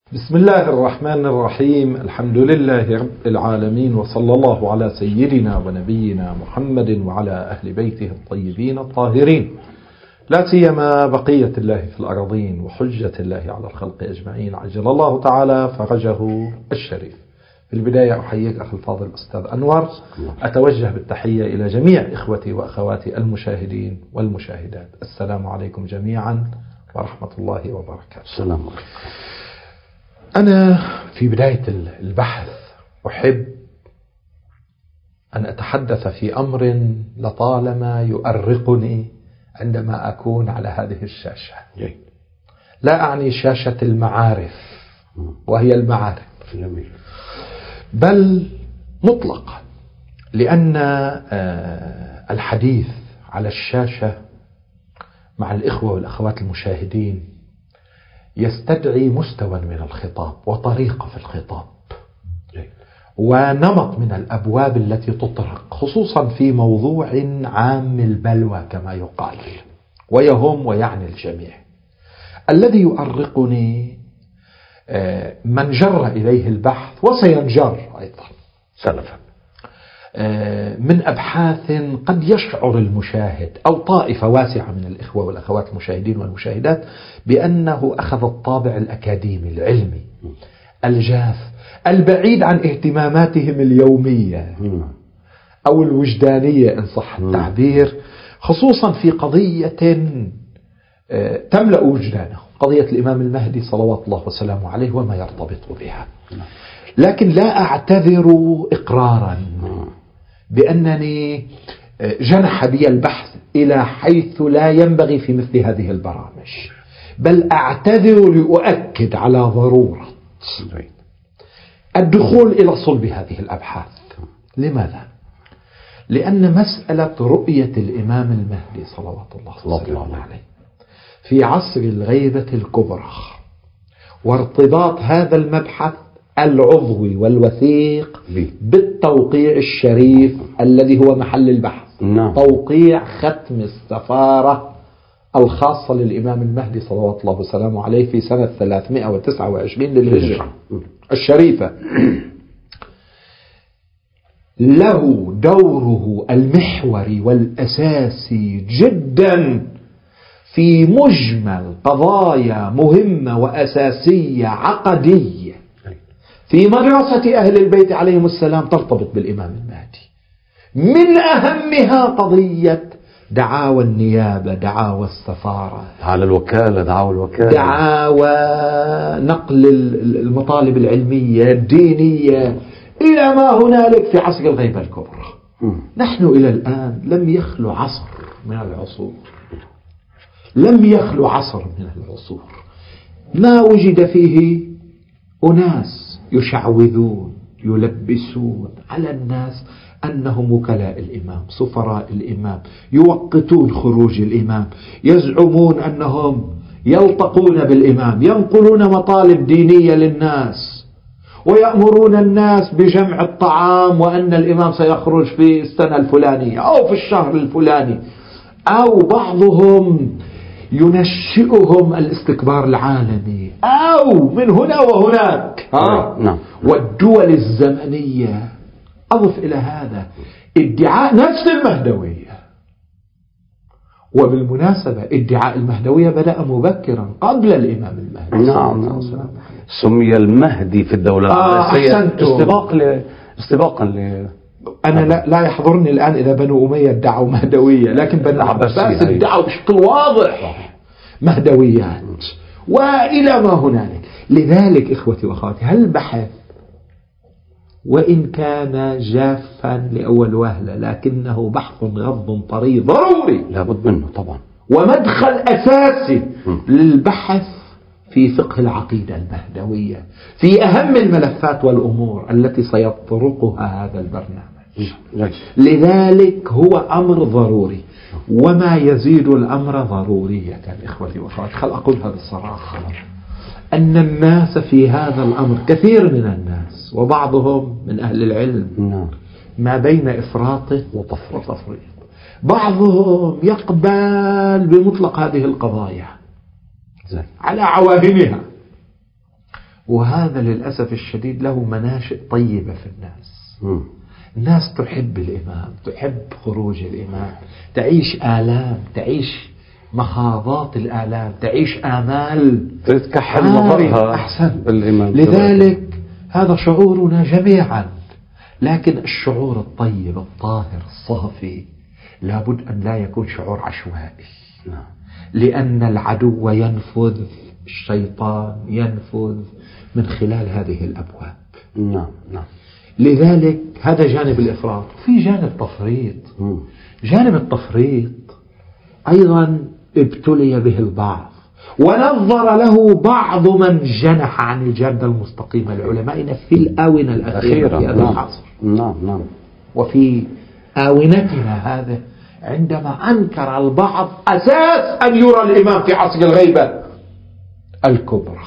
بسم الله الرحمن الرحيم. الحمد لله رب العالمين، وصلى الله على سيدنا ونبينا محمد وعلى أهل بيته الطيبين الطاهرين، لا سيما بقية الله في الأرضين وحجة الله على الخلق أجمعين، عجل الله تعالى فرجه الشريف. في البداية أحييك أخي الفاضل الأستاذ أنور، أتوجه بالتحية إلى جميع إخوتي وأخواتي المشاهدين والمشاهدات. السلام عليكم جميعا ورحمة الله وبركاته. السلام عليكم. أنا في بداية البحث أحب أن أتحدث في أمر لطالما يؤرقني عندما أكون على هذه الشاشة. لا أعني شاشة المعارف وهي المعارف، بل مطلقا، لأن الحديث على الشاشة مع الإخوة والأخوات المشاهدين يستدعي مستوى من الخطاب وطريقة في الخطاب ونمط من الأبواب التي تطرق، خصوصا في موضوع عام البلوى كما يقال، ويهم ويعني الجميع. الذي يؤرقني من جر إليه البحث وسينجر أيضا سلفا من أبحاث قد يشعر المشاهد أو طائفة واسعة من الإخوة والأخوات المشاهدين والمشاهدات بأنه أخذ الطابع الأكاديمي العلمي الجاف البعيد عن اهتماماتهم اليومية أو الوجدانية إن صح التعبير، خصوصا في قضية تملأ وجدانه، قضية الإمام المهدي صلوات الله وسلامه عليه وما يرتبط بها. لكن لا أعتذر إقرارا بأنني جنح بي البحث إلى حيث لا ينبغي في مثل هذه البرامج، بل أعتذر لأؤكد على ضرورة الدخول إلى صلب هذه الأبحاث. لماذا؟ لأن مسألة رؤية الإمام المهدي صلوات الله وسلامه عليه في عصر الغيبة الكبرى وارتباط هذا المبحث العضوي والوثيق بالتوقيع الشريف الذي هو محل البحث، توقيع ختم السفارة الخاصة للإمام المهدي صلوات الله وسلامه عليه في سنة 329 للهجرة الشريفة، له دوره المحوري والأساسي جدا في مجمل قضايا مهمة وأساسية عقدية في مدرسة أهل البيت عليهم السلام ترتبط بالإمام المهدي. من أهمها قضية دعاوى النيابة، دعاوى السفارة، على الوكالة، دعاوى نقل المطالب العلمية الدينية إلى ما هنالك في عصر الغيبة الكبرى. نحن إلى الآن لم يخلو عصر من العصور، ما وجد فيه أناس يشعوذون يلبسون على الناس أنهم وكلاء الإمام، سفراء الإمام، يوقتون خروج الإمام، يزعمون أنهم يلتقون بالإمام، ينقلون مطالب دينية للناس، ويأمرون الناس بجمع الطعام وأن الإمام سيخرج في السنة الفلانية أو في الشهر الفلاني، أو بعضهم ينشئهم الاستكبار العالمي، أو من هنا وهناك والدول الزمنية. أضف إلى هذا ادعاء نفس المهدوية، وبالمناسبة ادعاء المهدوية بدأ مبكرا قبل الإمام المهدي. سمي المهدي في الدولة العباسية استباقا أنا لا يحضرني الآن إذا بنو أمية ادعوا مهدوية، لكن بنو العباس ادعوا بشكل واضح مهدويات وإلى ما هنالك. لذلك إخوتي وأخواتي، هالبحث وإن كان جافا لأول وهلة لكنه بحث غض طري ضروري لابد منه طبعا، ومدخل أساسي للبحث في فقه العقيدة المهدوية في أهم الملفات والأمور التي سيطرقها هذا البرنامج. لذلك هو أمر ضروري، وما يزيد الأمر ضرورية إخوتي وأخواتي. خل أقولها بالصراحة، أن الناس في هذا الأمر، كثير من الناس وبعضهم من أهل العلم، ما بين إفراط وتفريط. بعضهم يقبل بمطلق هذه القضايا على عواهنها وهذا للأسف الشديد له مناشئ طيبة في الناس. الناس تحب الإمام، تحب خروج الإمام، تعيش آلام، تعيش مخاضات الآلام، تعيش آمال، تتكحل نظرها أحسن بالإمام. لذلك هذا شعورنا جميعا. لكن الشعور الطيب الطاهر الصافي لابد أن لا يكون شعور عشوائي، لأن العدو ينفذ، الشيطان ينفذ من خلال هذه الأبواب. نعم. لذلك هذا جانب الإفراط. في جانب تفريط. جانب التفريط أيضا ابتلي به البعض، ونظر له بعض من جنح عن الجادة المستقيمة لعلمائنا في الآونة الأخيرة في هذا العصر. نعم. وفي آونتنا هذا عندما أنكر البعض أساس أن يرى الإمام في عصر الغيبة الكبرى،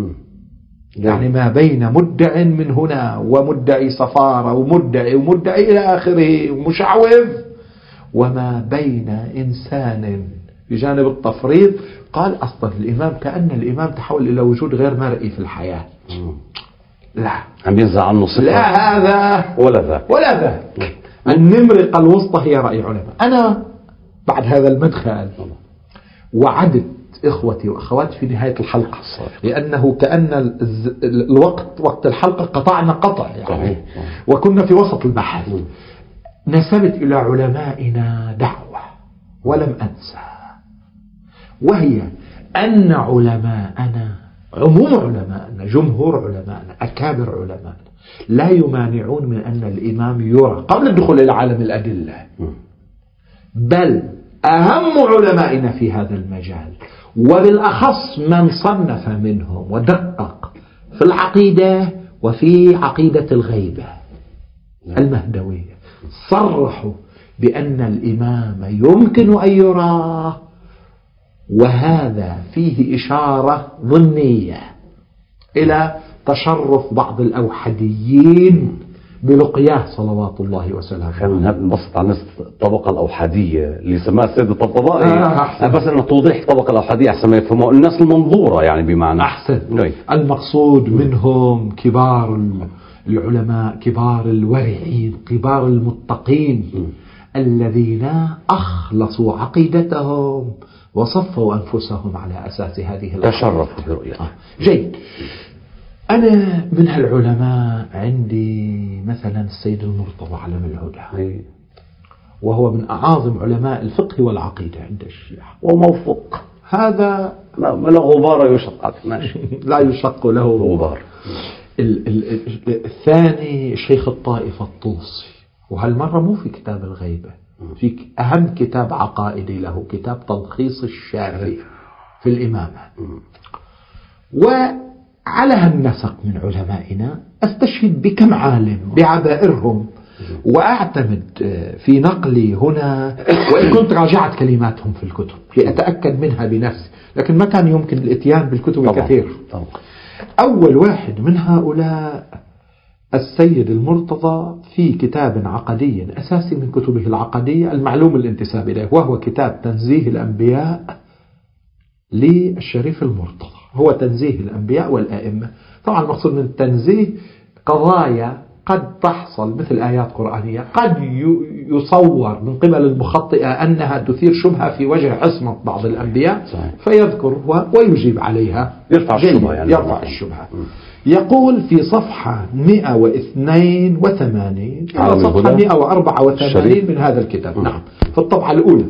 يعني ما بين مدع من هنا ومدعي صفارة ومدعي إلى آخره ومشعوذ، وما بين إنسان بجانب التفريط قال أصلا الإمام كأن الإمام تحول إلى وجود غير مرئي في الحياة. لا، عم ينزع عنه صفة، لا هذا ولا ذا. النمرقة الوسطى هي رأي علماء. أنا بعد هذا المدخل وعدت إخوتي وأخواتي في نهاية الحلقة، لأنه كأن الوقت وقت الحلقة قطعنا قطع يعني، وكنا في وسط البحث. نسبت إلى علمائنا دعوة ولم أنسى، وهي أن علماءنا، عموم علماءنا، جمهور علماءنا، أكابر علماءنا لا يمانعون من أن الإمام يرى قبل الدخول إلى عالم الأدلة، بل أهم علمائنا في هذا المجال وبالأخص من صنف منهم ودقق في العقيدة وفي عقيدة الغيبة المهدوية صرحوا بأن الإمام يمكن أن يراه، وهذا فيه إشارة ضمنية إلى تشرف بعض الأوحديين بلقياه صلوات الله وسلامه. خلينا نبسط عن الطبقة الأوحدية اللي سماها السيد الطبطبائي، بس إنه توضيح الطبقة الأوحدية عشان ما يفهموا الناس المنظورة، يعني بمعنى أحسن. المقصود منهم كبار العلماء، كبار الورعين، كبار المتقين الذين أخلصوا عقيدتهم وصفوا أنفسهم على أساس هذه العقيدة. تشرفوا برؤية. جيد. أنا من هالعلماء عندي مثلا السيد المرتضى علم الهدى، وهو من أعاظم علماء الفقه والعقيدة عند الشيعة وموفق. هذا لا غبار يشق، لا يشق له غبار. الثاني شيخ الطائفة الطوسي، وهالمرة مو في كتاب الغيبة، في أهم كتاب عقائدي له، كتاب تلخيص الشافعي في الإمامة. وعلى هالنسق من علمائنا أستشهد بكم عالم بعبائرهم، وأعتمد في نقلي هنا، وإن كنت راجعت كلماتهم في الكتب لأتأكد منها بنفسي، لكن ما كان يمكن الاتيان بالكتب الكثير. أول واحد من هؤلاء السيد المرتضى في كتاب عقدي أساسي من كتبه العقدية المعلوم الانتساب إليه، وهو كتاب تنزيه الأنبياء للشريف المرتضى. هو تنزيه الأنبياء والآئمة. طبعا المقصود من التنزيه قضايا قد تحصل مثل آيات قرآنية قد يصور من قبل المخطئة أنها تثير شبهة في وجه عصمة بعض الأنبياء، فيذكر ويجيب عليها، يرفع الشبهة يعني. يرفع الشبهة. يقول في صفحة 182 على صفحة 184 من هذا الكتاب. نعم، في الطبعة الأولى،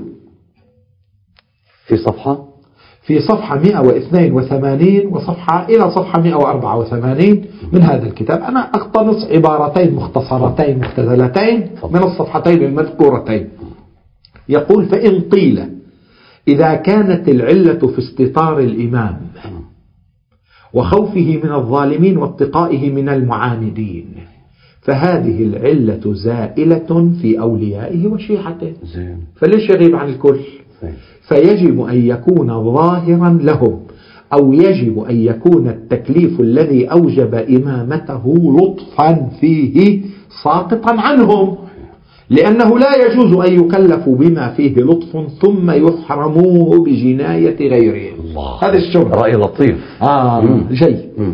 في صفحة 182 وصفحة إلى صفحة 184 من هذا الكتاب. أنا أقتنص عبارتين مختصرتين مختزلتين من الصفحتين المذكورتين. يقول: فإن قيل إذا كانت العلة في استطار الإمام وخوفه من الظالمين واتقائه من المعاندين، فهذه العلة زائلة في أوليائه وشيعته، فليش يغيب عن الكل؟ فيجب أن يكون ظاهرا لهم، أو يجب أن يكون التكليف الذي أوجب إمامته لطفا فيه ساقطا عنهم، لأنه لا يجوز أن يكلفوا بما فيه لطف ثم يحرموه بجناية غيرهم. هذا الشبه. رأي لطيف. جيد.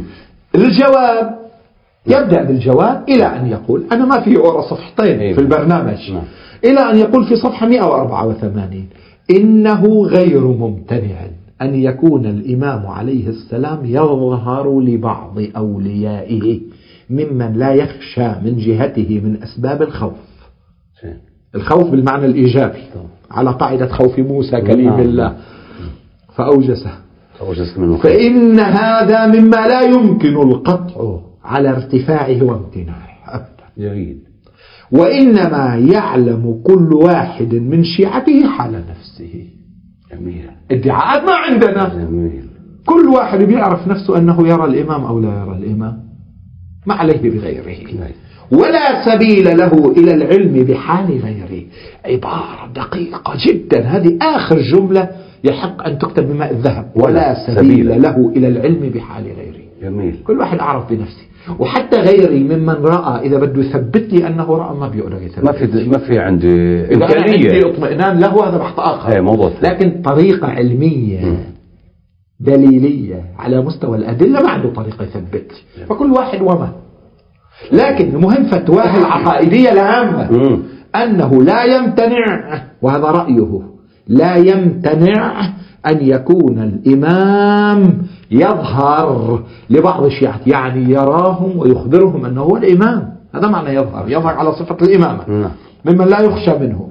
الجواب يبدأ بالجواب إلى أن يقول، أنا ما في ورا صفحتين في البرنامج، إلى أن يقول في صفحة 184: إنه غير ممتنع أن يكون الإمام عليه السلام يظهر لبعض أوليائه ممن لا يخشى من جهته من أسباب الخوف. الخوف بالمعنى الإيجابي على قاعدة خوف موسى كليم الله فأوجسه، فإن هذا مما لا يمكن القطع على ارتفاعه وامتناعه أبدا، وإنما يعلم كل واحد من شيعته حال نفسه. ادعاءات ما عندنا، كل واحد بيعرف نفسه أنه يرى الإمام أو لا يرى الإمام، ما عليه بغيره، ولا سبيل له إلى العلم بحال غيره. عبارة دقيقة جدا، هذه آخر جملة يحق أن تكتب بماء الذهب، ولا سبيل له إلى العلم بحال غيره. جميل. كل واحد أعرف بنفسه، وحتى غيري ممن رأى إذا بده يثبت لي أنه رأى ما بيقدر يثبت. ما في عندي إمكانية، عندي اطمئنان له، هذا بحث آخر، لكن طريقة علمية دليلية على مستوى الأدلة ما عنده طريقة يثبت، فكل واحد وما. لكن المهم فتواه العقائدية العامة أنه لا يمتنع، وهذا رأيه، لا يمتنع أن يكون الإمام يظهر لبعض الشيعة، يعني يراهم ويخبرهم أنه هو الإمام. هذا معنى يظهر على صفة الإمامة ممن لا يخشى منه.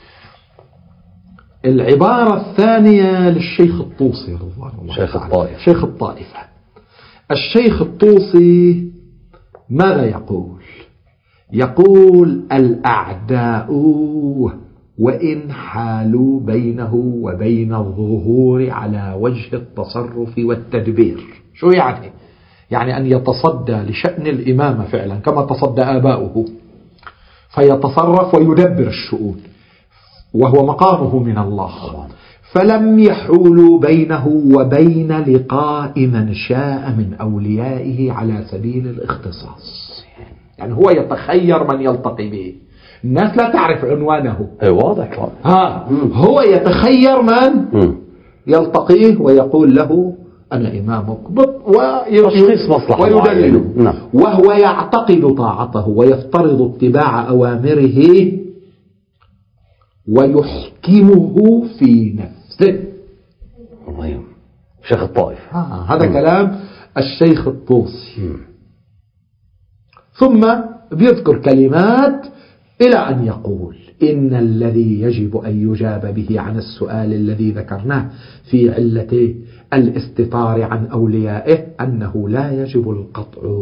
العبارة الثانية للشيخ الطوسي رضوان الله، شيخ الطائفة. الشيخ الطوسي ماذا يقول؟ يقول: الأعداء وإن حالوا بينه وبين الظهور على وجه التصرف والتدبير. شو يعني؟ يعني أن يتصدى لشأن الإمامة فعلا كما تصدى آباؤه، فيتصرف ويدبر الشؤون، وهو مقامه من الله. فلم يحولوا بينه وبين لقاء من شاء من أوليائه على سبيل الاختصاص. يعني هو يتخير من يلتقي به، الناس لا تعرف عنوانه. واضح. هو يتخير من يلتقيه ويقول له أنا إمامك، ويدلله، وهو يعتقد طاعته ويفترض اتباع أوامره ويحكمه في نفسه. شيخ الطائف. هذا كلام الشيخ الطوسي. ثم بيذكر كلمات إلى أن يقول: إن الذي يجب أن يجاب به عن السؤال الذي ذكرناه في علة الاستطار عن أوليائه أنه لا يجب القطع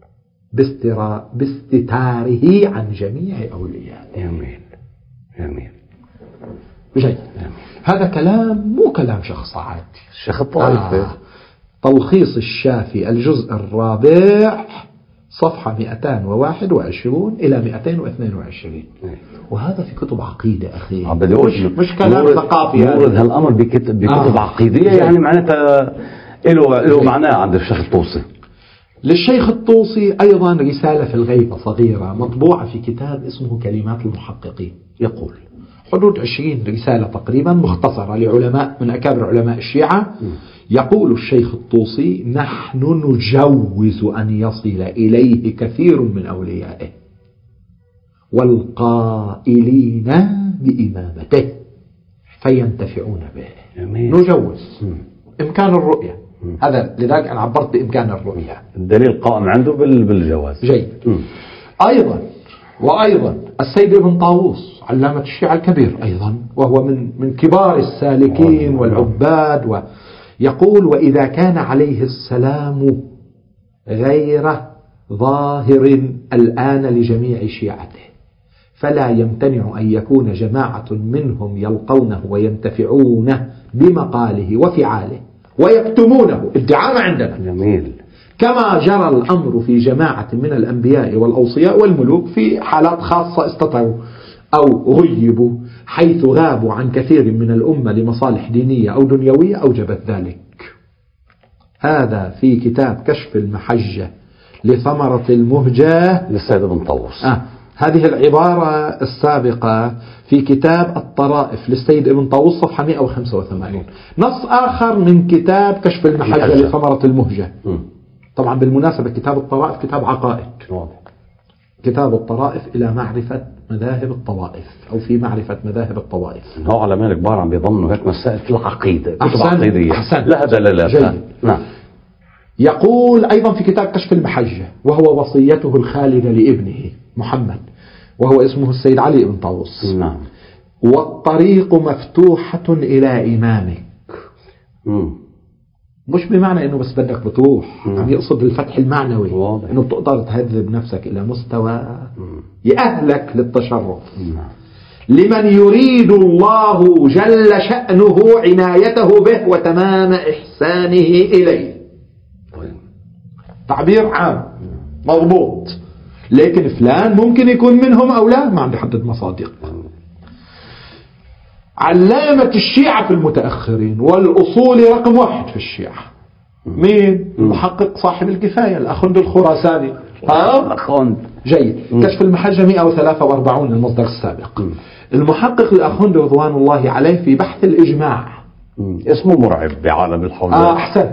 باستتاره عن جميع أوليائه. جميل. بجد. هذا كلام مو كلام شخص عادي. الشيخ الطائف. تلخيص الشافي الجزء الرابع صفحة 221 إلى 222. وهذا في كتب عقيدة أخي، مش كلام ثقافي. نورد هالأمر بكتب عقيدية، يعني معناتها له معناه عند الشيخ الطوسي. للشيخ الطوسي أيضا رسالة في الغيبة صغيرة مطبوعة في كتاب اسمه كلمات المحققين. يقول حدود 20 رسالة تقريبا مختصرة لعلماء من أكابر علماء الشيعة. يقول الشيخ الطوسي: نحن نجوز أن يصل إليه كثير من أوليائه والقائلين بإمامته فينتفعون به. نجوز إمكان الرؤية، هذا لذلك أنا عبرت بإمكان الرؤية، الدليل قائم عنده بالجواز. جيد. وأيضا السيد ابن طاووس علامة الشيعة الكبير أيضا، وهو من كبار السالكين والعباد، يقول: وإذا كان عليه السلام غير ظاهر الآن لجميع شيعته فلا يمتنع أن يكون جماعة منهم يلقونه وينتفعون بمقاله وفعاله ويكتمونه. ادعاء عندنا. جميل. كما جرى الأمر في جماعة من الأنبياء والأوصياء والملوك في حالات خاصة استطروا أو غيبوا، حيث غابوا عن كثير من الأمة لمصالح دينية أو دنيوية أوجبت ذلك. هذا في كتاب كشف المحجة لثمرة المهجة للسيد ابن طاووس. هذه العبارة السابقة في كتاب الطرائف للسيد ابن طاووس صفحة 185. نص آخر من كتاب كشف المحجة لثمرة المهجة طبعا بالمناسبة كتاب الطوائف كتاب عقائد، كتاب الطرائف إلى معرفة مذاهب الطوائف أو في معرفة مذاهب الطوائف. هو علماء كبار عم بيضمنوا هيك مسائل العقيدة، كتب أحسن عقيدية أحسن لها دلالات. نعم. يقول أيضا في كتاب كشف المحجة، وهو وصيته الخالدة لابنه محمد وهو اسمه السيد علي بن طاووس. نعم. والطريق مفتوحة إلى إمامك. مش بمعنى انه بس بدك بتروح، عم يقصد الفتح المعنوي، انه بتقدر تهذب نفسك الى مستوى يأهلك للتشرف. لمن يريد الله جل شأنه عنايته به وتمام إحسانه إليه. تعبير عام مضبوط، لكن فلان ممكن يكون منهم أو لا، ما عندي حدد مصادق. علامة الشيعة في المتأخرين والأصول رقم 1 في الشيعة مين؟ المحقق صاحب الكفاية الأخند الخراساني. جيد. كشف المحجة 143 المصدر السابق. المحقق الأخند رضوان الله عليه في بحث الإجماع. اسمه مرعب بعالم الحول. أحسن.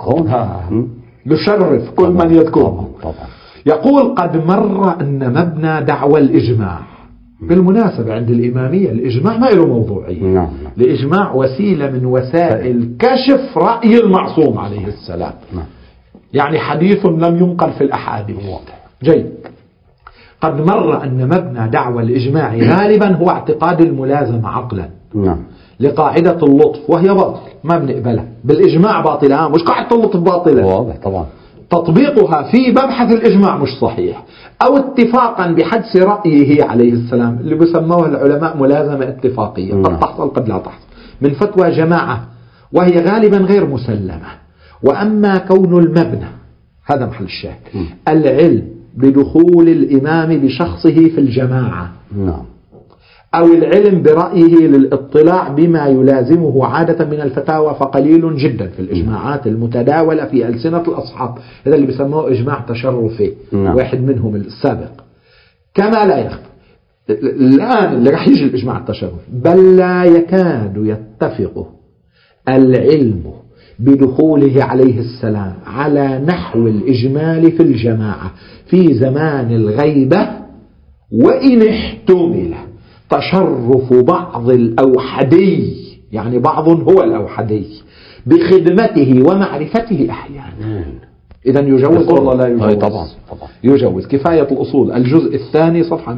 يشرف كل من يذكره. يقول قد مر أن مبنى دعوى الإجماع، بالمناسبة عند الإمامية الإجماع ما له موضوعية. الإجماع وسيلة من وسائل كشف رأي المعصوم عليه السلام. يعني حديث لم ينقل في الأحاديث. جيد. قد مر أن مبنى دعوى الإجماع غالبا هو اعتقاد الملازمة عقلا لقاعدة اللطف، وهي باطل ما بنقبلها بالإجماع، باطلة مش قاعدة اللطف باطلة. واضح طبعا. تطبيقها في مبحث الإجماع مش صحيح، أو اتفاقا بحدس رأيه عليه السلام اللي بسموه العلماء ملازمة اتفاقية، قد تحصل قد لا تحصل، من فتوى جماعة وهي غالبا غير مسلمة. وأما كون المبنى، هذا محل الشاهد، العلم بدخول الإمام بشخصه في الجماعة أو العلم برأيه للاطلاع بما يلازمه عادة من الفتاوى فقليل جدا في الإجماعات المتداولة في ألسنة الأصحاب. هذا اللي بيسموه إجماع تشرفي. واحد منهم السابق. كما لا يخفى الآن اللي رح يجي الإجماع التشرفي، بل لا يكاد يتفق العلم بدخوله عليه السلام على نحو الإجمال في الجماعة في زمان الغيبة، وإن احتمل تشرف بعض الأوحدي، يعني بعض هو الأوحدي، بخدمته ومعرفته أحيانا. إذن يجوز والله لا يجوز؟ طبعا. يجوز. كفاية الأصول الجزء الثاني صفحة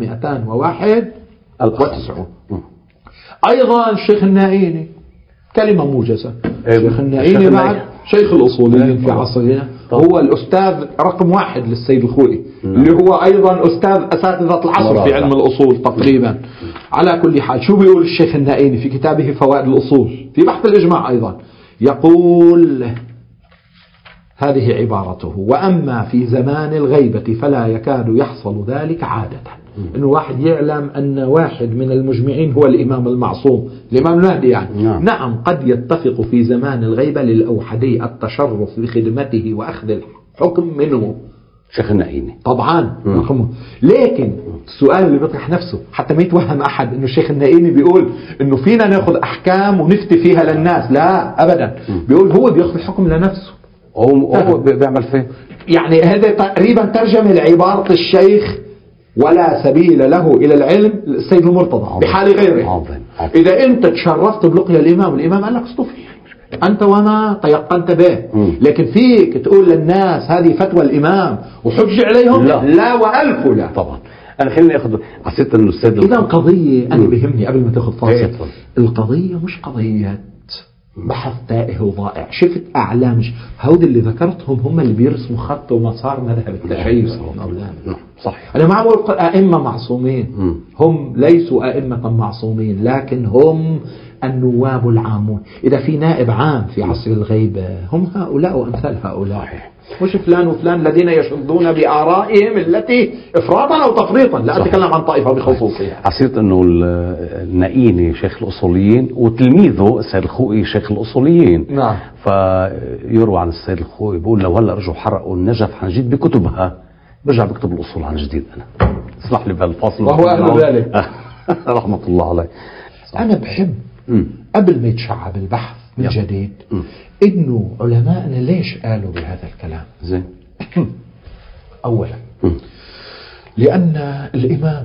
291. أيضا الشيخ النائيني كلمة موجزة. الشيخ النائيني بعد شيخ الأصوليين في عصرنا، هو الأستاذ رقم 1 للسيد الخوئي، اللي هو أيضا أستاذ أساتذة العصر في علم الأصول تقريبا. على كل حال، شو بيقول الشيخ النائيني في كتابه فوائد الأصول في بحث الإجماع أيضا؟ يقول هذه عبارته: وأما في زمان الغيبة فلا يكاد يحصل ذلك عادة. إنه واحد يعلم أن واحد من المجمعين هو الإمام المعصوم، الإمام المهدي يعني. نعم قد يتفق في زمان الغيبة للأوحدي التشرف بخدمته وأخذ الحكم منه. شيخ النائيني طبعا. لكن السؤال اللي بيطرح نفسه حتى ما يتوهم أحد إنه الشيخ النائيني بيقول إنه فينا نأخذ أحكام ونفتي فيها للناس، لا أبدا. بيقول هو بيأخذ الحكم لنفسه. هو بيعمل فيه يعني. هذا تقريبا ترجمة لعبارة الشيخ ولا سبيل له إلى العلم السيد المرتضى بحال غيره. إذا أنت تشرفت بلقيا الإمام قال لك اصطفي أنت وما تيقنت به، لكن فيك تقول للناس هذه فتوى الإمام وحج عليهم؟ لا وألف لا. طبعا. أنا خليني أخذ حسيت إنه السيد إذا القضية أنا بهمني قبل ما تأخذ فاصل، القضية مش قضية بحث تائه وضائع. شفت أعلام هود اللي ذكرتهم هم اللي بيرسموا خط ومسار مذهب التشيع. صحيح. أنا ما بقول أئمة معصومين، هم ليسوا أئمة معصومين، لكن هم النواب العامون. إذا في نائب عام في عصر الغيبة هم هؤلاء وأمثال هؤلاء، مش فلان وفلان الذين يشدون بآرائهم التي إفراطا أو تفريطا. لا أتكلم عن طائفة بخصوصها. حسيت أنه النائيني شيخ الأصوليين وتلميذه السيد الخوئي شيخ الأصوليين. نعم. فيروى عن السيد الخوئي بيقول لو هلا رجعوا حرقوا النجف عن جديد بكتبها برجع بكتب الأصول عن جديد. أنا اسمح لي بهالفاصل وهو أهل ذلك رحمة الله عليه. أنا بحب قبل ما يتشعب البحث من جديد إنه علماءنا ليش قالوا بهذا الكلام. زين. أولا لأن الإمام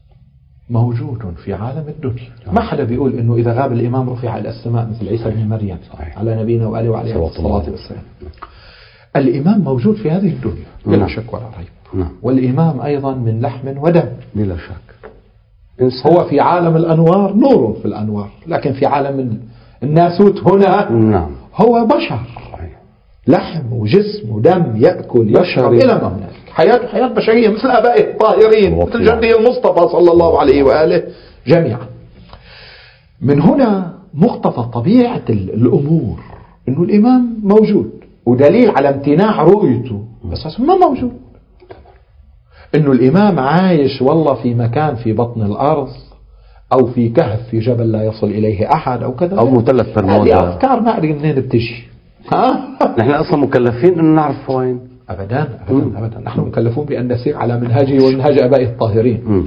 موجود في عالم الدنيا. ما حدا بيقول إنه إذا غاب الإمام رفع إلى السماء مثل عيسى بن مريم على نبينا وآله وعليه الصلاة والسلام. الإمام موجود في هذه الدنيا بلا شك ولا ريب. والإمام أيضا من لحم ودم بلا شك. هو في عالم الأنوار نور في الأنوار، لكن في عالم الناسوت هنا هو بشر، لحم وجسم ودم، يأكل يشرب إلى ما هنالك، حياته حياة بشرية مثل آبائه الطاهرين، مثل جده المصطفى صلى الله عليه وآله جميعا. من هنا مقتضى طبيعة الأمور إنه الإمام موجود، ودليل على امتناع رؤيته بس ما موجود إنه الإمام عايش والله في مكان في بطن الأرض أو في كهف في جبل لا يصل إليه أحد أو كذا، أو مثلث برمودا. هذه أفكار ما أدري منين بتجي. نحن أصلا مكلفين أن نعرف وين؟ أبدا أبدا أبدا، نحن مكلفون بأن نسير على منهجه ومنهج آبائه الطاهرين.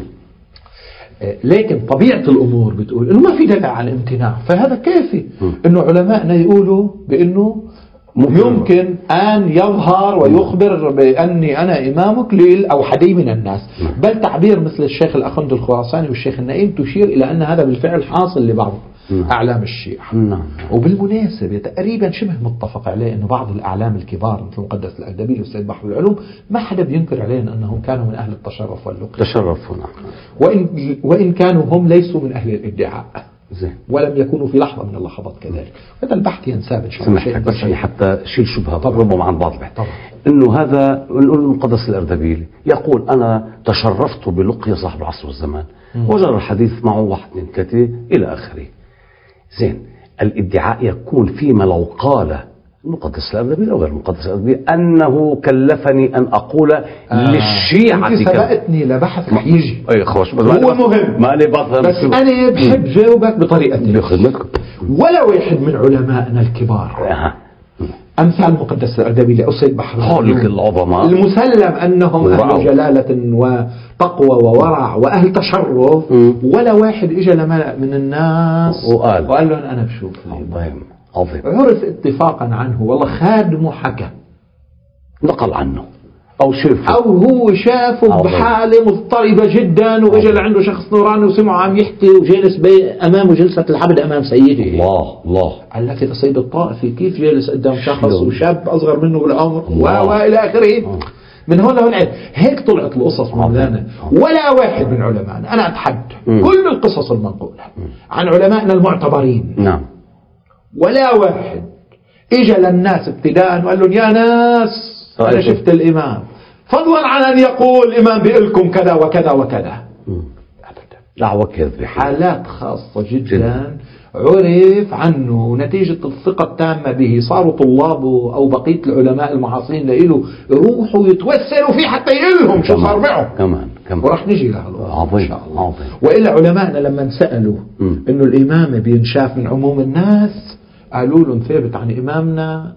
لكن طبيعة الأمور بتقول إنه ما في دليل على الامتناع، فهذا كافي إنه علماءنا يقولوا بإنه يمكن أن يظهر ويخبر بأني أنا إمامك للأوحدي من الناس. بل تعبير مثل الشيخ الأخند الخراساني والشيخ النائم تشير إلى أن هذا بالفعل حاصل لبعض أعلام الشيعة. وبالمناسبة تقريبا شبه متفق عليه أنه بعض الأعلام الكبار مثل مقدس الأردبيل والسيد بحر العلوم ما حدا بينكر علينا أنهم كانوا من أهل التشرف واللقي. تشرفوا وإن كانوا هم ليسوا من أهل الادعاء زين، ولم يكونوا في لحظة من اللحظات كذلك. هذا البحث ينساب إن شاء الله. بس حتى شيل شبهة ربما عن بعض البحث إنه هذا نقول المقدس الأردبيلي يقول أنا تشرفت بلقيا صاحب العصر والزمان وجرى الحديث معه 1 2 3 إلى آخره. زين، الادعاء يكون فيما لو قال المقدس الأردبيلي أو غير المقدس الأردبيلي أنه كلفني أن أقول للشيعة أنت سبقتني لبحث رح يجي أي خوش هو مهم ما لي بس أنا بحب جاوبك بطريقتي بخدمتكم. ولا واحد من علمائنا الكبار أمثال المقدس الأردبيلي أو سيد بحر العظماء المسلم أنهم أهل جلالة وتقوى وورع وأهل تشرف، ولا واحد إجا لملأ من الناس وقال لهم أنا بشوف عظيم. عرف اتفاقا عنه والله خادمه حكى نقل عنه أو شافه أو هو شافه بحالة مضطربة جدا وإجا لعنده شخص نوراني وسمعه عم يحكي وجالس أمامه جلسة العبد أمام سيده. الله قال لك السيد الطائفي كيف جالس قدام شخص وشاب أصغر منه بالعمر وإلى آخره. من هون لهون هيك طلعت القصص مولانا. ولا واحد من علمائنا، أنا أتحدى كل القصص المنقولة عن علمائنا المعتبرين ولا واحد إجا للناس ابتداء وقال لهم يا ناس أنا شفت الإمام، فضلا عن أن يقول الإمام بيقولكم كذا وكذا وكذا. دعوة كذبة، حالات خاصة جدا عرف عنه نتيجة الثقة التامة به. صاروا طلابه أو بقية العلماء المعاصرين له يروحوا يتوسلوا فيه حتى يقولهم شو صار معه. كمان ورح نجي له عظيم. وإلا علمائنا لما سألوا إنه الإمامة بينشاف من عموم الناس قالوا لهم ثابت عن إمامنا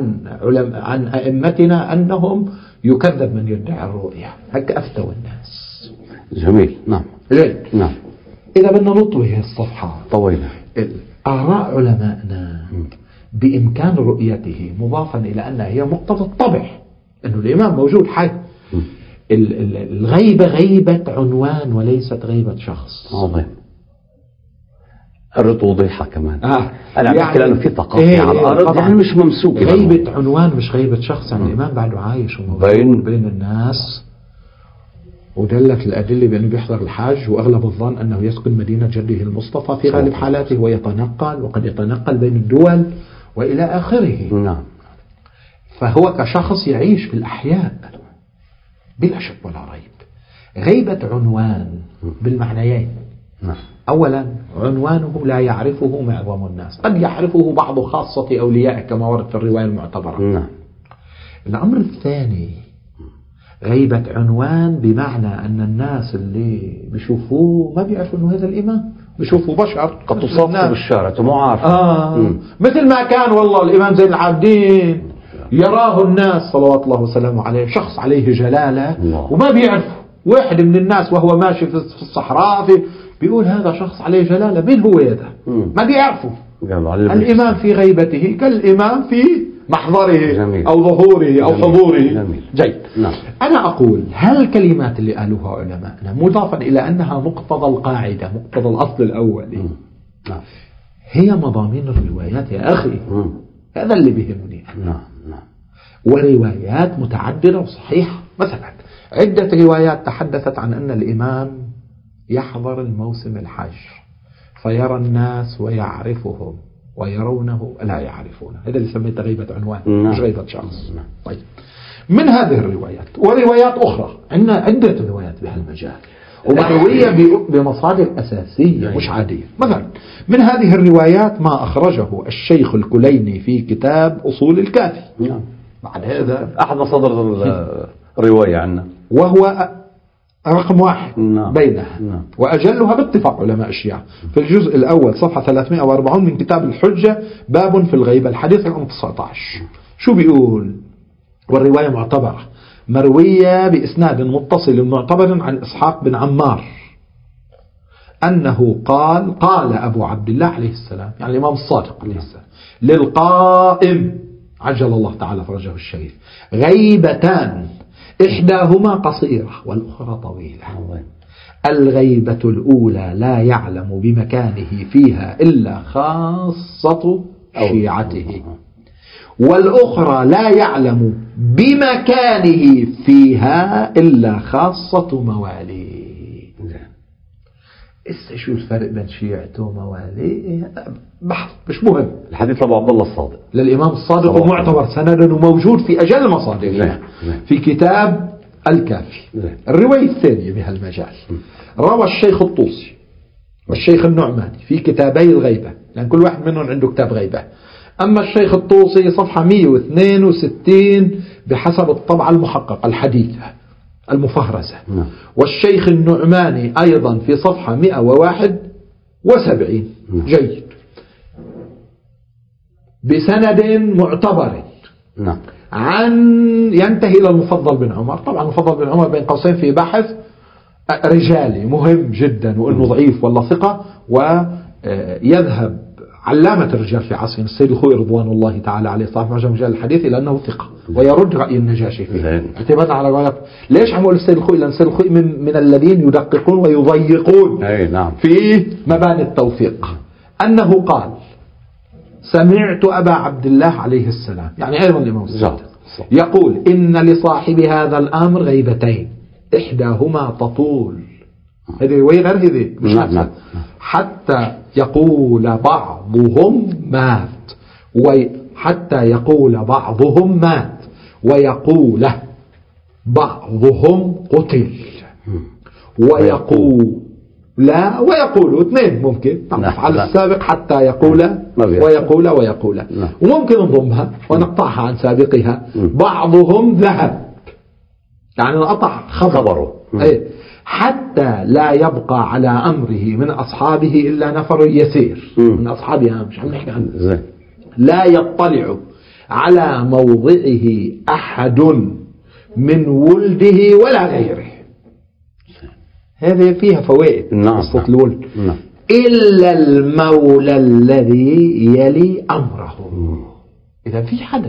عن أئمتنا أنهم يكذب من يدعي الرؤية. هيك أفتوا الناس. جميل. نعم. إذا بدنا نطوي الصفحة طويلة، آراء علمائنا بإمكان رؤيته مضافا إلى أنها هي مقتضى الطبع أنه الإمام موجود حي. الغيبة غيبة عنوان وليست غيبة شخص. عظيم. الرطوضيحة كمان أنا بحكي لأنه في ثقافة على الأرض يعني مش ممسوكة. غيبة عنوان مش غيبة شخص. يعني الإمام بعده عايش وموجود بين الناس، ودلت الأدلة بأنه بيحضر الحج، وأغلب الظن أنه يسكن مدينة جده المصطفى في غالب حالاته ويتنقل، وقد يتنقل بين الدول وإلى آخره. فهو كشخص يعيش في الأحياء بلا شك ولا ريب. غيبة عنوان بالمعنيين. أولا عنوانه لا يعرفه معظم الناس، قد يعرفه بعض خاصة أوليائه كما ورد في الرواية المعتبرة. الأمر الثاني غيبة عنوان بمعنى أن الناس اللي بيشوفوه ما بيعرفوا أنه هذا الإمام، بيشوفوا بشر قد تصفوا بالشارع مو عارف. مثل ما كان والله الإمام زين العابدين يراه الناس صلوات الله وسلامه عليه شخص عليه جلالة وما بيعرفوا. واحد من الناس وهو ماشي في الصحراء بيقول هذا شخص عليه جلالة، مين هو هذا؟ ما بيعرفوا. الإمام في غيبته كالإمام في محضره جميل. أو ظهوره أو جميل. حضوره. جميل. جيد. نعم. أنا أقول هل الكلمات اللي قالوها علماءنا مضافا إلى أنها مقتضى القاعدة، مقتضى الأصل الأولي، نعم. هي مضامين الروايات يا أخي. هذا اللي بيهمني. نعم. نعم. وروايات متعددة وصحيحة. مثلا عدة روايات تحدثت عن أن الإمام يحضر الموسم الحج فيرى الناس ويعرفهم ويرونه لا يعرفونه. هذا اللي سميته غيبة عنوان، مش غيبة شخص. طيب، من هذه الروايات وروايات أخرى، عندنا عدة روايات بهالمجال ومروية بمصادر أساسية مش عادية. مثلا من هذه الروايات ما أخرجه الشيخ الكليني في كتاب أصول الكافي. بعد هذا أحد مصادر الرواية عنا، وهو رقم 1 بينها وأجلها باتفاق علماء الشيعة، في الجزء الأول صفحة 340 من كتاب الحجة، باب في الغيبة، الحديث رقم 19. شو بيقول؟ والرواية معتبرة مروية بإسناد متصل معتبر عن إسحاق بن عمار أنه قال أبو عبد الله عليه السلام، يعني الإمام الصادق عليه السلام، للقائم عجل الله تعالى فرجه الشريف غيبتان إحداهما قصيرة والأخرى طويلة. الغيبة الأولى لا يعلم بمكانه فيها إلا خاصة شيعته، والأخرى لا يعلم بمكانه فيها إلا خاصة مواليه. شو الفرق بين شيعته ومواليه؟ بحث مش مهم. الحديث أبو عبد الله الصادق للإمام الصادق ومعتبر سندا وموجود في أجل مصادره في كتاب الكافي. الرواية الثانية بهالمجال روى الشيخ الطوسي والشيخ النعماني في كتابي الغيبة، لأن كل واحد منهم عنده كتاب غيبة. أما الشيخ الطوسي صفحة 162 بحسب الطبعة المحققة الحديثة المفهرسة، والشيخ النعماني أيضا في صفحة 171. جيد، بسند معتبر عن ينتهي إلى المفضل بن عمر. طبعا المفضل بن عمر بين قوسين في بحث رجالي مهم جدا وإنه ضعيف ولا ثقة، ويذهب علامة الرجال في عصرنا السيد الخوئي رضوان الله تعالى عليه صاحب معجم رجال الحديث إلى أنه ثقة ويرد رأي النجاشي فيه اعتمادا على روايات. ليش عم أقول السيد الخوئي؟ لأن السيد الخوئي من الذين يدققون ويضيقون في مباني التوثيق. أنه قال سمعت أبا عبد الله عليه السلام، يعني أيضا الإمام الصادق، يقول إن لصاحب هذا الأمر غيبتين إحداهما تطول، هذه رواية غير هذه مش نفسها، حتى يقول بعضهم مات حتى يقول بعضهم مات ويقول بعضهم قتل ويقول اثنين ممكن على السابق حتى يقول ويقول وممكن نضمها ونقطعها عن سابقها بعضهم ذهب، يعني نقطع خبره حتى لا يبقى على أمره من أصحابه إلا نفر يسير من أصحابها، مش عم نحكي عنه، لا يطلع على موضعه أحد من ولده ولا غيره. هذه فيها فوائد قصة الولد. إلا المولى الذي يلي أمره. إذا في حدا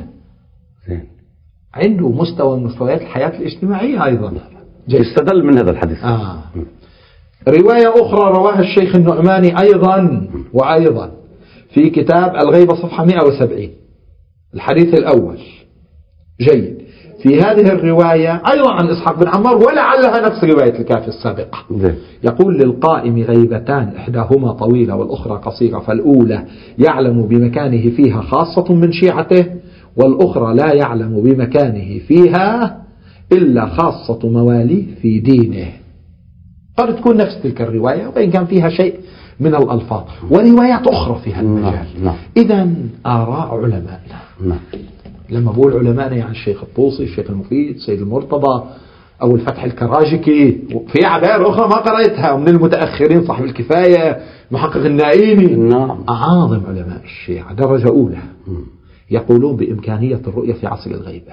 عنده مستوى من مستويات الحياة الاجتماعية أيضا استدل من هذا الحديث. رواية أخرى رواها الشيخ النعماني أيضا وأيضا في كتاب الغيبة صفحة 170 الحديث الأول. جيد، في هذه الرواية أيضا عن إسحاق بن عمار ولعلها نفس رواية الكافي السابقة. يقول للقائم غيبتان إحداهما طويلة والأخرى قصيرة، فالأولى يعلم بمكانه فيها خاصة من شيعته، والأخرى لا يعلم بمكانه فيها إلا خاصة مواليه في دينه. قد تكون نفس تلك الرواية وإن كان فيها شيء من الألفاظ وروايات أخرى في هذا المجال. إذن آراء علمائنا، لما بقول علمائنا يعني الشيخ الطوسي، الشيخ المفيد، السيد المرتضى، أو الفتح الكراجكي، في عبارة أخرى ما قرأتها ومن المتأخرين صاحب الكفاية محقق النائيني، أعاظم علماء الشيعة درجة أولى يقولون بإمكانية الرؤية في عصر الغيبة.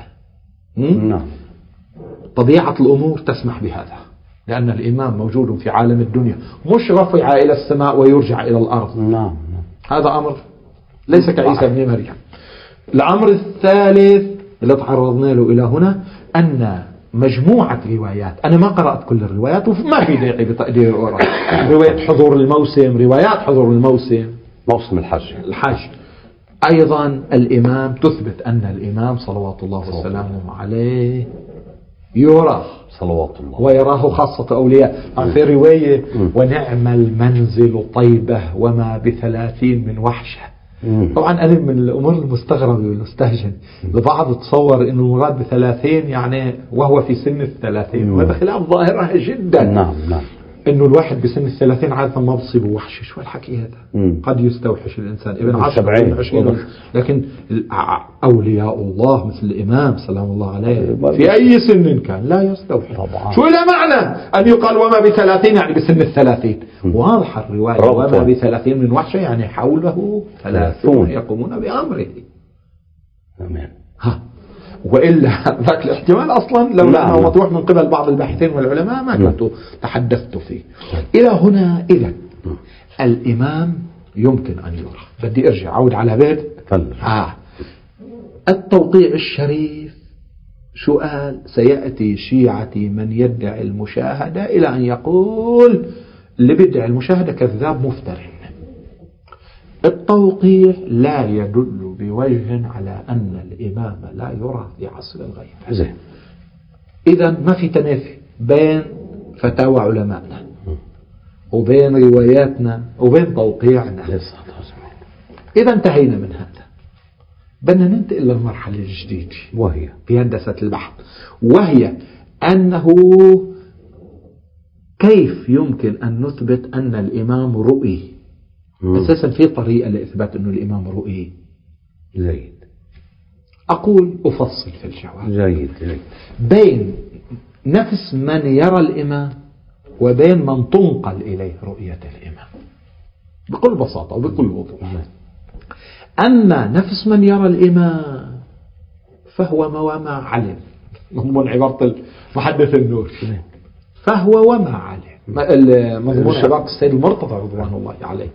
طبيعة الأمور تسمح بهذا، لأن الإمام موجود في عالم الدنيا، مش رفع إلى السماء ويرجع إلى الأرض. هذا أمر ليس كعيسى بن مريم. الأمر الثالث اللي تعرضنا له إلى هنا أن مجموعة روايات، أنا ما قرأت كل الروايات وما في داعي بتقدير رواية حضور الموسم، روايات حضور الموسم، موسم الحج أيضا الإمام تثبت أن الإمام صلوات الله وسلامه عليه يرى صلوات الله ويراه خاصة أولياء. في رواية ونعم المنزل طيبة وما ب30 من وحشة. طبعا أنا من الأمور المستغربة والمستهجن البعض تصور إنه المراد ب30 يعني وهو في سن 30، وهذا خلاف ظاهرة جدا. نعم إنه الواحد بسن 30 عادة ما بصيبه وحش. شو الحكي هذا؟ قد يستوحش الإنسان ابن 10 20، لكن أولياء الله مثل الإمام سلام الله عليه في أي سن كان لا يستوحش. شو له معنى أن يقال وما ب30 يعني بسن 30؟ واضح الرواية وما ب30 من وحشة يعني حوله 30 يقومون بأمره. أمين. وإلا ذاك الاحتمال أصلا لو أنه مطروح من قبل بعض الباحثين والعلماء ما كنت تحدثت فيه. إلى هنا إذا الإمام يمكن أن يرى. بدي أرجع عود على بيت التوقيع الشريف. سؤال سيأتي شيعتي من يدعي المشاهدة إلى أن يقول اللي بيدعي المشاهدة كذاب مفترٍ. التوقيع لا يدل بوجه على أن الإمام لا يرى في عصر الغيب. إذا ما في تنافي بين فتاوى علمائنا وبين رواياتنا وبين توقيعنا. إذا انتهينا من هذا. بدنا ننتقل للمرحلة الجديدة وهي في هندسة البحث، وهي أنه كيف يمكن أن نثبت أن الإمام رؤي. أساسا في طريقة لإثبات أنه الإمام رؤي. جيد. أقول أفصل في الجواب. جيد. بين نفس من يرى الإمام وبين من تنقل إليه رؤية الإمام بكل بساطة وبكل وضوح. أما نفس من يرى الإمام فهو وما علم، مضمون عبارة المحدث النور، فهو وما علم، مضمون عبارة السيد المرتضى رضوان الله عليه.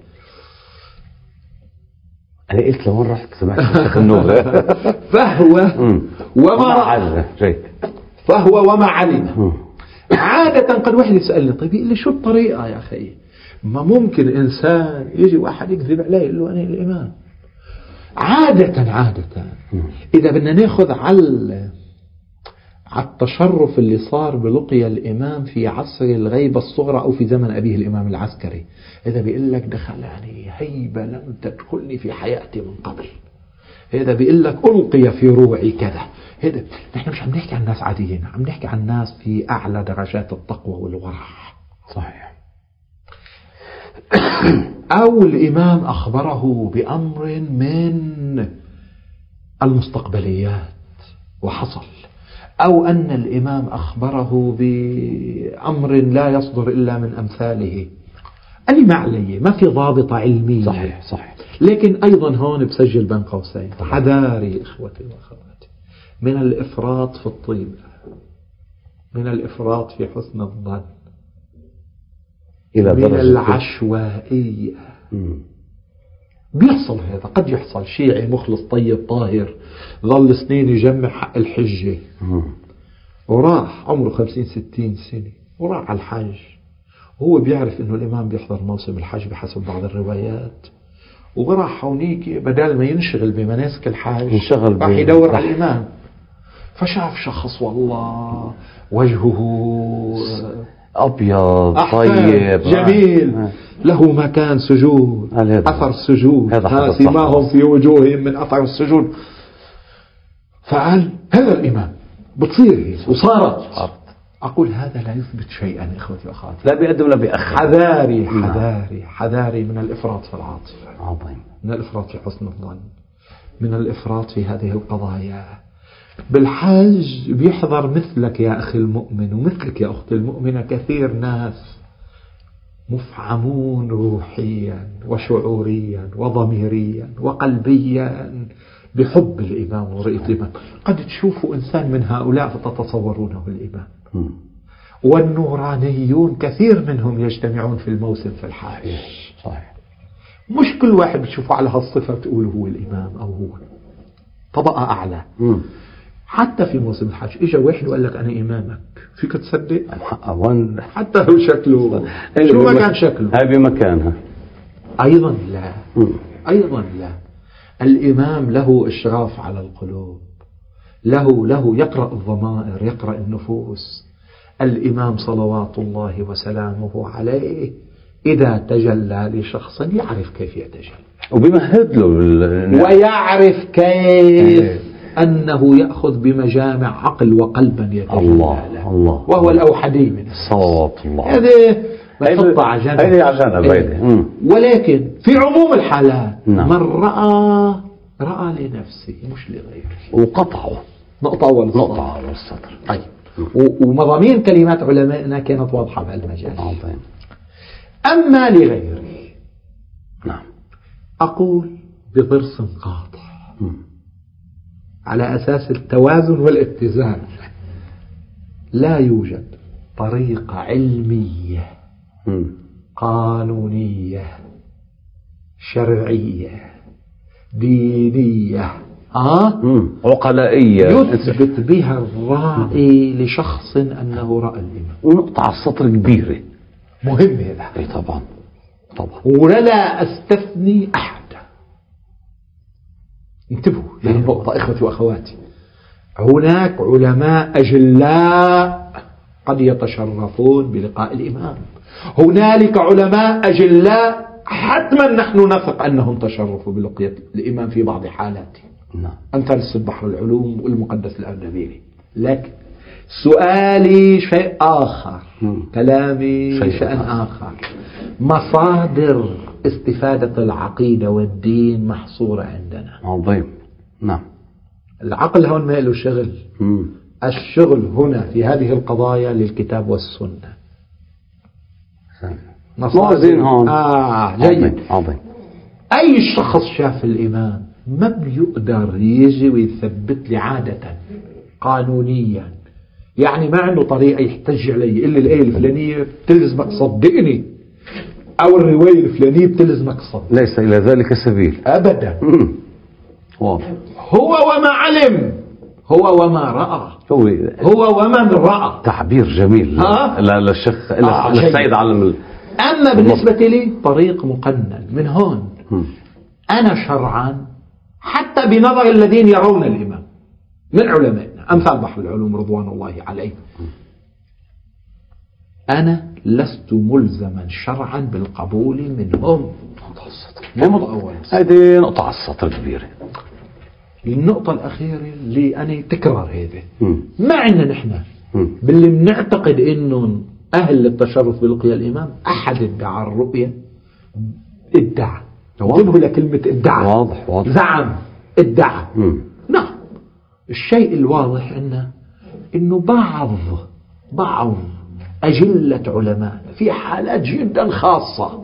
أنا قلت لو مرة رحت سمعت النور فهو وما علم. فهو وما علم. عادة قد واحد يسألني طيب يقول لي شو الطريقة يا أخي؟ ما ممكن إنسان يجي واحد يكذب عليه يقول له أنا الإمام. عادة إذا بدنا ناخذ على التشرف اللي صار بلقيا الإمام في عصر الغيبة الصغرى أو في زمن أبيه الإمام العسكري، إذا بيقول لك دخلني هيبة لم تدخلني في حياتي من قبل، هذا بيقول لك ألقي في روعي كذا. هذا نحن مش عم نحكي عن ناس عاديين، عم نحكي عن ناس في أعلى درجات التقوى والورع. صحيح. أو الإمام أخبره بأمر من المستقبليات وحصل، أو أن الإمام أخبره بأمر لا يصدر إلا من أمثاله. أنا ما علي، ما في ضابطة علمية. صحيح. لكن أيضا هون بسجل بين قوسين حذاري إخوتي وأخواتي من الإفراط في الطيب، من الإفراط في حسن الظن، من العشوائية. بيحصل هذا، قد يحصل شيعي مخلص طيب طاهر ظل سنين يجمع حق الحجة وراح عمره 50-60 سنة وراح على الحج، وهو بيعرف انه الامام بيحضر موسم الحج بحسب بعض الروايات، وراح هونيك بدل ما ينشغل بمناسك الحج راح يدور على الامام، فشاف شخص والله وجهه أبيض طيب جميل له مكان سجود، أثر السجود، سيماهم في وجوههم من أثر السجود. فقال هذا الإمام بتصير وصارت. أقول هذا لا يثبت شيئا إخوتي وأخواتي، لا بيقدم لا بيأخر. حذاري من الإفراط في العاطفة، عظيم. من الإفراط في حسن الظن، من الإفراط في هذه القضايا. بالحج بيحضر مثلك يا أخي المؤمن ومثلك يا أختي المؤمنة كثير ناس مفعمون روحيا وشعوريا وضميريا وقلبيا بحب الإمام ورؤية الإمام. قد تشوفوا إنسان من هؤلاء فتتصورونه الإمام. والنورانيون كثير منهم يجتمعون في الموسم في الحج. صحيح. مش كل واحد بتشوفه على هالصفة تقول هو الإمام أو هو. طبقة أعلى. حتى في موسم الحج إجا واحد وقال لك أنا إمامك، فيك تصدق؟ حتى لو شكله شو ما كان شكله هاي بمكانها. أيضا لا، أيضا لا. الإمام له إشراف على القلوب، له يقرأ الضمائر، يقرأ النفوس. الإمام صلوات الله وسلامه عليه إذا تجلى لشخص يعرف كيف يتجلى، وبمهد له ويعرف كيف أنه يأخذ بمجامع عقل وقلبا يتجلى له، وهو الأوحدي من صلوات الله. هذه بتحطها على جنب. ولكن في عموم الحالات من رأى لنفسه مش لغيره، وقطعه نقطة أول السطر. طيب، ومضامين كلمات علمائنا كانت واضحة بهالمجال. أما لغيره نعم أقول بضرس قاطع على أساس التوازن والاتزان. لا يوجد طريقة علمية قانونية شرعية دينية عقلائية يثبت بها الرائي لشخص أنه رأى الإمام. ونقطع السطر كبيرة مهمة هذا. أي طبعا. ولا أستثني أحد. انتبهوا للنقطة إخوتي وأخواتي، هناك علماء أجلاء قد يتشرفون بلقاء الإمام، هنالك علماء أجلاء حتما نحن نثق أنهم تشرفوا بلقية الإمام في بعض حالاته، أمثال السبح العلوم والمقدس الأردبيلي. لكن سؤالي شيء آخر، كلامي شيء آخر. مصادر استفادة العقيدة والدين محصورة عندنا. عظيم. نعم. العقل هون ما له شغل. الشغل هنا في هذه القضايا للكتاب والسنة. مصادر هون. جيد. عظيم. أي شخص شاف الإمام ما بيقدر يجي ويثبت لي عادة قانونيا، يعني ما عنده طريقة يحتج علي إلا الآية الفلانية بتلزمك صدقني، أو الرواية الفلانية بتلزمك صدق. ليس إلى ذلك سبيل أبدا. واضح. هو وما علم، هو وما رأى، هو ومن رأى. تعبير جميل للشيخ للسيد علم. أما بالنسبة لي طريق مقنن من هون. أنا شرعا حتى بنظر الذين يرون الإمام من علمائنا أمثال بحر العلوم رضوان الله عليه، أنا لست ملزما شرعا بالقبول منهم. هذه نقطة على السطر كبيرة. النقطة الأخيرة اللي أنا تكرار هذا ما عندنا نحن باللي بنعتقد إنه أهل التشرف بلقيا الإمام أحد ادعى الرؤية، ادعى، انتبهوا لكلمة ادعى. واضح. زعم، ادعى. نعم. الشيء الواضح إنه بعض أجلة علماء في حالات جدا خاصة،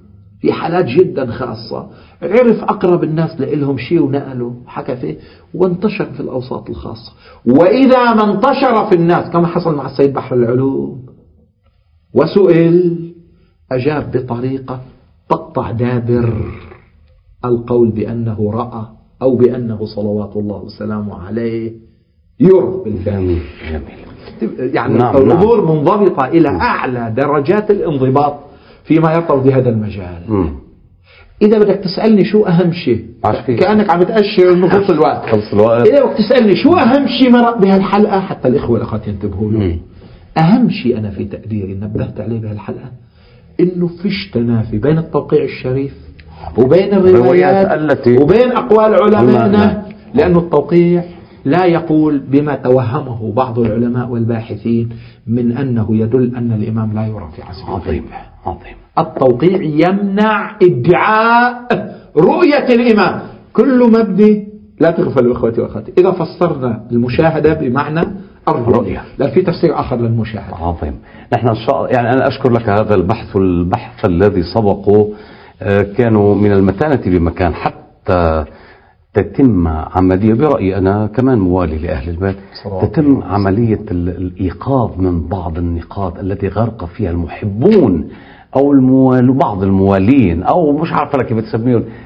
عرف أقرب الناس لإلهم شيء ونقلوا حكى فيه وانتشر في الأوساط الخاصة. وإذا ما انتشر في الناس كما حصل مع السيد بحر العلوم وسئل أجاب بطريقة تقطع دابر القول بأنه رأى أو بأنه صلوات الله وسلامه عليه يرى بالفعل. يعني الأمور منضبطة إلى أعلى درجات الانضباط فيما يرتبط بهذا المجال. إذا بدك تسألني شو أهم شيء، كأنك عم تأشر نص الوقت. إذا بدك تسألني شو أهم شيء مرق بهالحلقة، حتى الإخوة والأخوات ينتبهوا له، أهم شيء أنا في تقديري نبهت عليه بهالحلقة إنه فيش تنافي بين التوقيع الشريف وبين الروايات وبين أقوال علمائنا، لأن التوقيع لا يقول بما توهمه بعض العلماء والباحثين من أنه يدل أن الإمام لا يرى في عصره. عظيم. التوقيع يمنع ادعاء رؤية الإمام. كل مبني لا تغفل إخوتي وأخواتي إذا فسرنا المشاهدة بمعنى الرؤية، لا في تفسير آخر للمشاهدة. عظيم. نحن إن شاء الله يعني أنا أشكر لك هذا البحث الذي سبقه كانوا من المتانة بمكان حتى تتم عملية، برأيي أنا كمان موالي لأهل البيت، تتم عملية الإيقاظ من بعض النقاط التي غرق فيها المحبون أو بعض الموالين أو مش عارف لك كيف تسميهم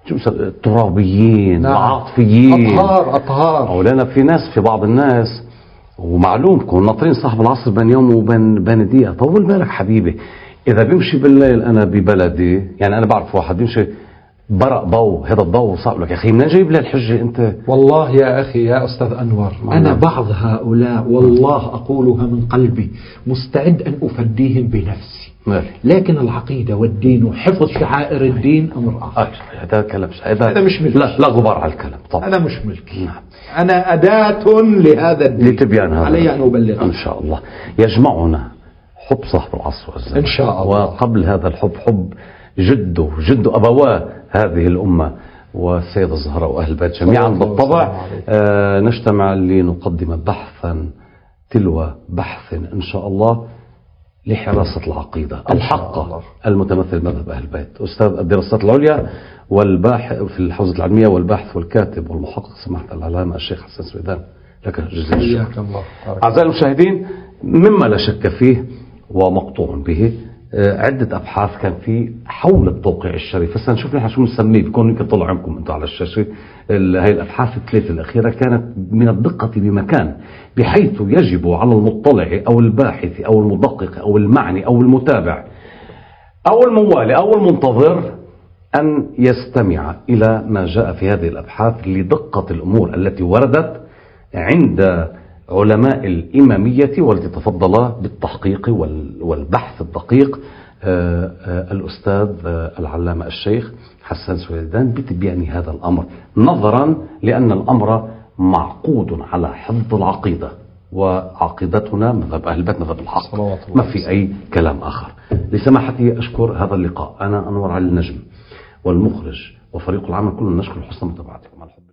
الترابيين، نعم. العاطفيين، أطهار. أولانا في ناس، في بعض الناس، ومعلوم كون ناطرين صاحب العصر بين يوم وبين دقيقة. طول بالك حبيبي، إذا بيمشي بالليل أنا ببلدي، يعني أنا بعرف واحد بيمشي برق ضوء، هذا الضوء صعب لك يا أخي، منين جايب لي الحجة أنت؟ والله يا أخي يا أستاذ أنور، أنا بعض هؤلاء والله أقولها من قلبي مستعد أن أفديهم بنفسي، لكن العقيدة والدين وحفظ شعائر الدين أمر آخر. هذا كلام، هذا مش ملكي. لا غبار على الكلام طبعا. أنا مش ملكي. أنا أداة لهذا الدين، لتبيان هذا علي أن أبلغ إن شاء الله. يجمعنا حب صاحب العصر والزمان إن شاء الله، وقبل هذا الحب حب جد أبواه هذه الأمة والسيدة الزهراء وأهل البيت جميعا بالطبع. نجتمع لنقدم بحثا تلو بحث إن شاء الله لحراسة العقيدة الحقة المتمثل بمذهب أهل البيت. أستاذ الدراسات العليا والباحث في الحوزة العلمية والباحث والكاتب والمحقق سماحة العلامة الشيخ حسن سويدان، لك جزيل الشكر. أعزائي المشاهدين، مما لا شك فيه ومقطوع به عدة أبحاث كان في حول التوقيع الشريف. هسه نشوف نحن شو نسميه، بكون يمكن طلع عندكم أنتم على الشاشة. هاي الأبحاث الثلاثة الأخيرة كانت من الدقة بمكان، بحيث يجب على المطلع أو الباحث أو المدقق أو المعني أو المتابع أو الموالي أو المنتظر أن يستمع إلى ما جاء في هذه الأبحاث لدقة الأمور التي وردت عند علماء الإمامية والتي تفضل بالتحقيق والبحث الدقيق الأستاذ العلامة الشيخ حسن سويدان بتبيان هذا الأمر، نظرا لأن الأمر معقود على حفظ العقيدة، وعقيدتنا مذهب أهل البيت مذهب الحق، ما في أي كلام آخر. لسماحتي أشكر هذا اللقاء، أنا أنور علي النجم والمخرج وفريق العمل كلنا نشكر حسن متابعتكم.